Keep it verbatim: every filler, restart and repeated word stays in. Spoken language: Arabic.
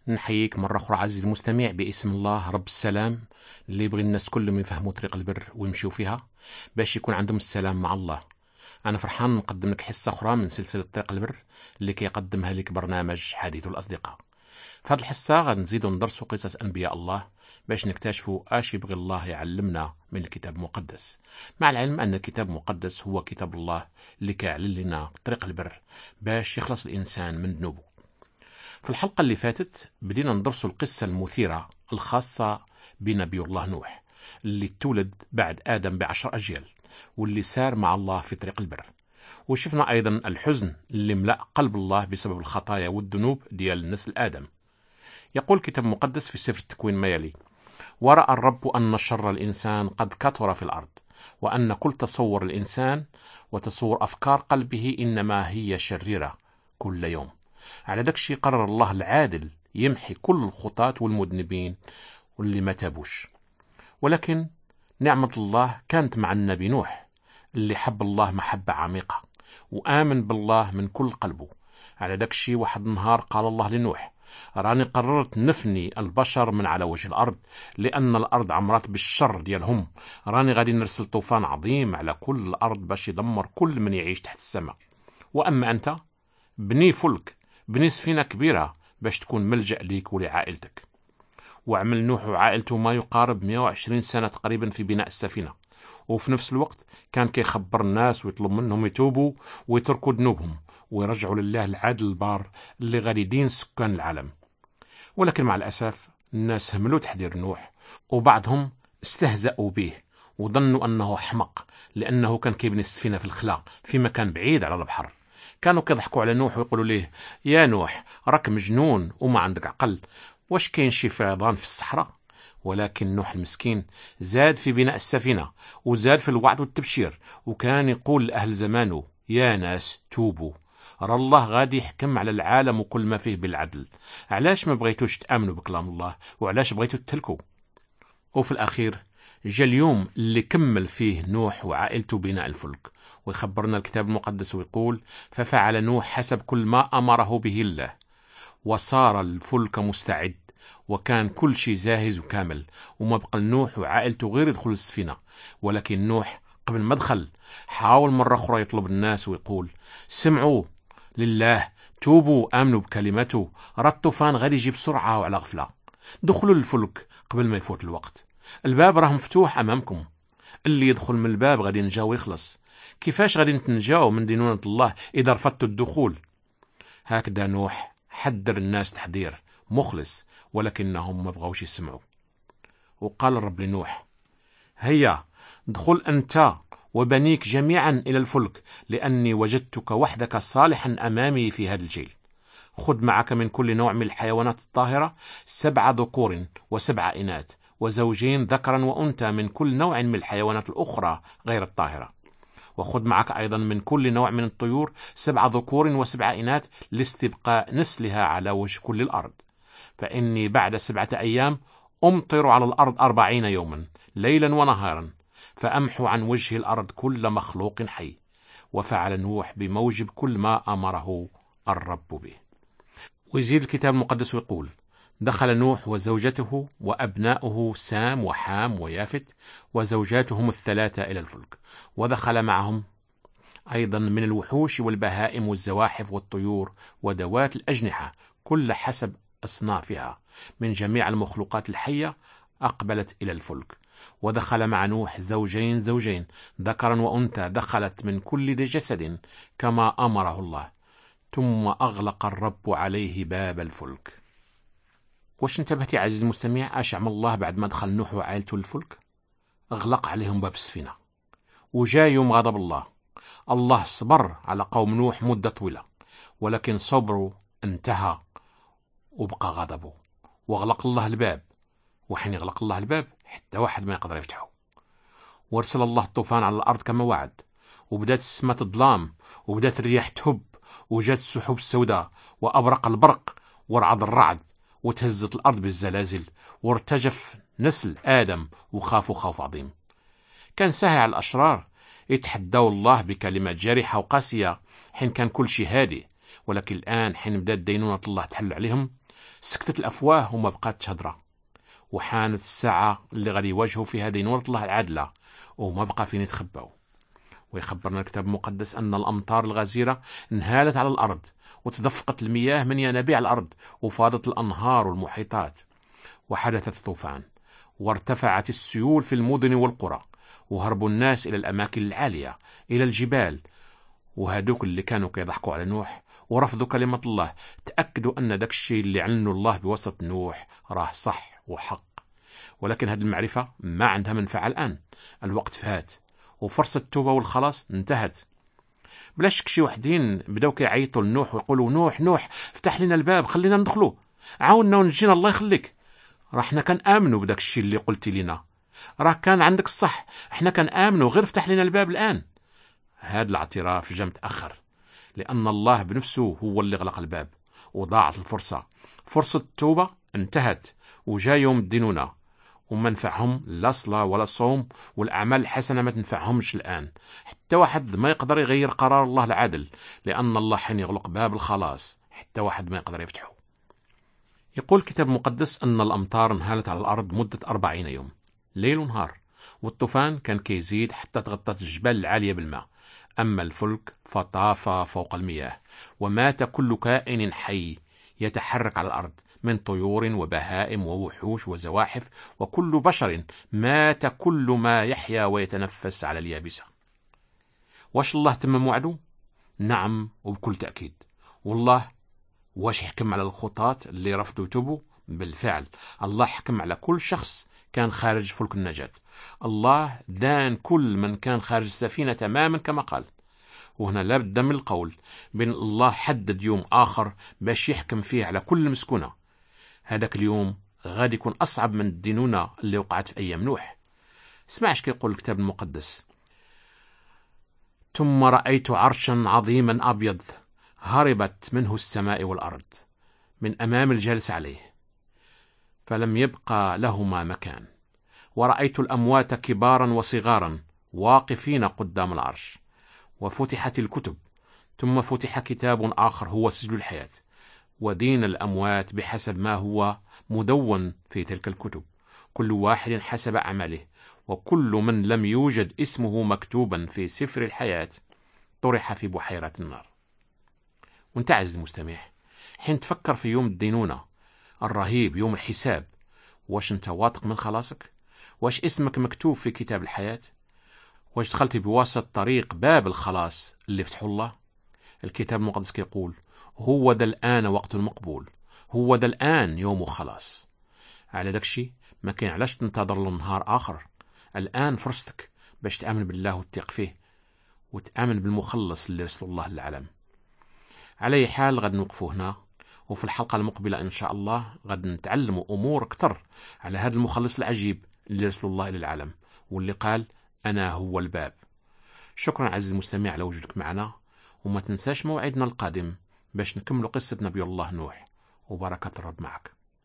نحييك مرة أخرى عزيزي المستمع باسم الله رب السلام اللي يبغي الناس كلهم يفهموا طريق البر ويمشوا فيها باش يكون عندهم السلام مع الله. أنا فرحان نقدم لك حصة أخرى من سلسلة طريق البر اللي كيقدمها لك برنامج حديث الأصدقاء. في هذه الحصة غنزيدو ندرسوا قصص أنبياء الله باش نكتشفوا اش يبغي الله يعلمنا من الكتاب المقدس، مع العلم أن الكتاب المقدس هو كتاب الله اللي كيعلن لنا طريق البر باش يخلص الإنسان من ذنوبه. في الحلقة اللي فاتت بدينا ندرسوا القصة المثيرة الخاصة بنبي الله نوح اللي تولد بعد آدم بعشر أجيال واللي سار مع الله في طريق البر، وشفنا أيضا الحزن اللي ملأ قلب الله بسبب الخطايا والذنوب ديال نسل آدم. يقول الكتاب المقدس في سفر التكوين ما يلي: ورأى الرب أن شر الإنسان قد كثر في الأرض، وأن كل تصور الإنسان وتصور أفكار قلبه إنما هي شريرة كل يوم. على داك الشيء قرر الله العادل يمحي كل الخطاة والمذنبين واللي ما تابوش. ولكن نعمة الله كانت مع النبي نوح اللي حب الله محبة عميقة وآمن بالله من كل قلبه. على داك الشيء واحد النهار قال الله لنوح: راني قررت نفني البشر من على وجه الأرض لأن الأرض عمرات بالشر ديالهم. راني غادي نرسل طوفان عظيم على كل الأرض باش يدمر كل من يعيش تحت السماء. وأما أنت بني فلك، بني سفينة كبيرة باش تكون ملجأ ليك ولعائلتك. وعمل نوح وعائلته ما يقارب مئة وعشرين سنة تقريبا في بناء السفينة، وفي نفس الوقت كان كيخبر الناس ويطلب منهم يتوبوا ويتركوا ذنوبهم ويرجعوا لله العادل البار اللي غادي يدين سكان العالم. ولكن مع الأسف الناس هملوا تحذير نوح، وبعضهم استهزأوا به وظنوا أنه حمق لأنه كان كيبني السفينة في الخلا في مكان بعيد على البحر. كانوا كيضحكوا على نوح ويقولوا ليه: يا نوح راك مجنون وما عندك عقل، واش كاين شي فيضان في الصحراء؟ ولكن نوح المسكين زاد في بناء السفينة وزاد في الوعد والتبشير، وكان يقول لأهل زمانه: يا ناس توبوا، راه الله غادي يحكم على العالم وكل ما فيه بالعدل. علاش ما بغيتوش تآمنوا بكلام الله وعلاش بغيتوا تتلكوا؟ وفي الأخير جاء اليوم اللي كمل فيه نوح وعائلته بناء الفلك، ويخبرنا الكتاب المقدس ويقول: ففعل نوح حسب كل ما أمره به الله، وصار الفلك مستعد، وكان كل شيء جاهز وكامل، وما بقى نوح وعائلته غير يدخل السفينة. ولكن نوح قبل ما دخل حاول مرة أخرى يطلب الناس ويقول: سمعوا لله، توبوا، آمنوا بكلمته، راه الطوفان غادي يجي بسرعة وعلى غفلة. دخلوا للفلك قبل ما يفوت الوقت، الباب راه مفتوح أمامكم، اللي يدخل من الباب غادي ينجا ويخلص. كيفاش غادي نتنجاو من دينونة الله إذا رفضتوا الدخول؟ هكذا نوح حذر الناس تحذير مخلص، ولكنهم ما بغاوش يسمعوا. وقال الرب لنوح: هيا دخل أنت وبنيك جميعا إلى الفلك، لأني وجدتك وحدك صالحا أمامي في هذا الجيل. خذ معك من كل نوع من الحيوانات الطاهرة سبع ذكور وسبع إناث، وزوجين ذكرا وأنثى من كل نوع من الحيوانات الأخرى غير الطاهرة. وخذ معك أيضا من كل نوع من الطيور سبع ذكور وسبع إناث لاستبقاء نسلها على وجه كل الأرض. فإني بعد سبعة أيام أمطر على الأرض أربعين يوما ليلا ونهارا، فأمحو عن وجه الأرض كل مخلوق حي. وفعل نوح بموجب كل ما أمره الرب به. ويزيد الكتاب المقدس ويقول: دخل نوح وزوجته وأبناؤه سام وحام ويافت وزوجاتهم الثلاثة إلى الفلك، ودخل معهم أيضا من الوحوش والبهائم والزواحف والطيور ودوات الأجنحة كل حسب أصنافها من جميع المخلوقات الحية أقبلت إلى الفلك. ودخل مع نوح زوجين زوجين ذكرا وأنثى، دخلت من كل جسد كما أمره الله، ثم أغلق الرب عليه باب الفلك. واش انتبهتي عزيزي المستمع اش عمل الله بعد ما دخل نوح وعائلته الفلك؟ أغلق عليهم باب السفينة. وجاء يوم غضب الله. الله صبر على قوم نوح مدة طويلة، ولكن صبره انتهى وبقى غضبه، وأغلق الله الباب. وحين يغلق الله الباب حتى واحد ما يقدر يفتحه. وارسل الله الطوفان على الأرض كما وعد، وبدات السماء تظلام، وبدات الرياح تهب، وجات السحب السوداء، وأبرق البرق، ورعد الرعد، وتهزت الأرض بالزلازل، وارتجف نسل آدم وخافوا خوف عظيم. كان سهل على الأشرار يتحدوا الله بكلمات جارحة وقاسية حين كان كل شيء هادي، ولكن الآن حين بدات دينونة الله تحل عليهم سكتت الأفواه وما بقاتش هضرة، وحانت الساعة اللي غادي يواجهوا فيها دينونة الله العادلة وما بقى فين يتخباو. ويخبرنا الكتاب المقدس أن الأمطار الغزيرة انهالت على الأرض، وتدفقت المياه من ينابيع الأرض، وفاضت الأنهار والمحيطات، وحدثت الطوفان، وارتفعت السيول في المدن والقرى، وهربوا الناس إلى الأماكن العالية، إلى الجبال. وهادوك اللي كانوا كيضحكوا على نوح ورفضوا كلمة الله تأكدوا أن داك الشيء اللي علنوا الله بوسط نوح راه صح وحق. ولكن هذه المعرفة ما عندها منفعة الآن، الوقت فات وفرصة التوبة والخلاص انتهت. بلا شك شي وحدين بداو كيعيطوا لنوح ويقولوا نوح نوح افتح لنا الباب، خلينا ندخلوا، عاوننا ونجينا الله يخليك، راه حنا كنآمنوا بداك الشيء اللي قلتي لنا، راه كان عندك الصح، احنا كنآمنوا، غير افتح لنا الباب الآن. هذا الاعتراف جا متأخر، لأن الله بنفسه هو اللي غلق الباب، وضاعت الفرصة، فرصة التوبة انتهت، وجا يوم الدينونة، وما نفعهم لا صلاة ولا صوم، والأعمال الحسنة ما تنفعهمش الآن. حتى واحد ما يقدر يغير قرار الله العادل، لأن الله حين يغلق باب الخلاص حتى واحد ما يقدر يفتحه. يقول الكتاب المقدس أن الأمطار انهالت على الأرض مدة أربعين يوم ليل ونهار، والطوفان كان كيزيد حتى تغطت الجبال العالية بالماء، أما الفلك فطاف فوق المياه، ومات كل كائن حي يتحرك على الأرض من طيور وبهائم ووحوش وزواحف، وكل بشر مات كل ما يحيا ويتنفس على اليابسة. واش الله تمم وعده؟ نعم وبكل تأكيد. والله واش يحكم على الخطاة اللي رفضوا يتوبوا؟ بالفعل الله حكم على كل شخص كان خارج فلك النجاة. الله دان كل من كان خارج السفينة تماما كما قال. وهنا لابد من القول بأن الله حدد يوم آخر باش يحكم فيه على كل مسكونة. هذاك اليوم غادي يكون أصعب من الدينونة اللي وقعت في أيام نوح. اسمعش كيقول الكتاب المقدس: ثم رأيت عرشا عظيما أبيض هربت منه السماء والأرض من أمام الجالس عليه، فلم يبقى لهما مكان، ورأيت الأموات كبارا وصغارا واقفين قدام العرش، وفتحت الكتب، ثم فتح كتاب آخر هو سجل الحياة، ودين الأموات بحسب ما هو مدون في تلك الكتب، كل واحد حسب أعماله، وكل من لم يوجد اسمه مكتوبا في سفر الحياة طرح في بحيرة النار. وانت عزيزي المستمع، حين تفكر في يوم الدينونة الرهيب، يوم الحساب، واش انت واثق من خلاصك؟ واش اسمك مكتوب في كتاب الحياة؟ واش دخلت بواسط طريق باب الخلاص اللي فتحه الله؟ الكتاب المقدس كيقول: هو ده الآن وقت المقبول، هو ده الآن يوم خلاص. على داكشي ما كاين علاش تنتظر لنهار آخر. الآن فرصتك باش تآمن بالله وتثق فيه، وتآمن بالمخلص اللي رسل الله للعالم. على أي حال غاد نوقفوا هنا، وفي الحلقة المقبلة إن شاء الله غاد نتعلموا أمور أكثر على هذا المخلص العجيب اللي رسل الله للعالم، واللي قال: أنا هو الباب. شكرا عزيزي المستمع على وجودك معنا، وما تنساش موعدنا القادم باش نكمل قصة نبي الله نوح، وبركة الرب معك.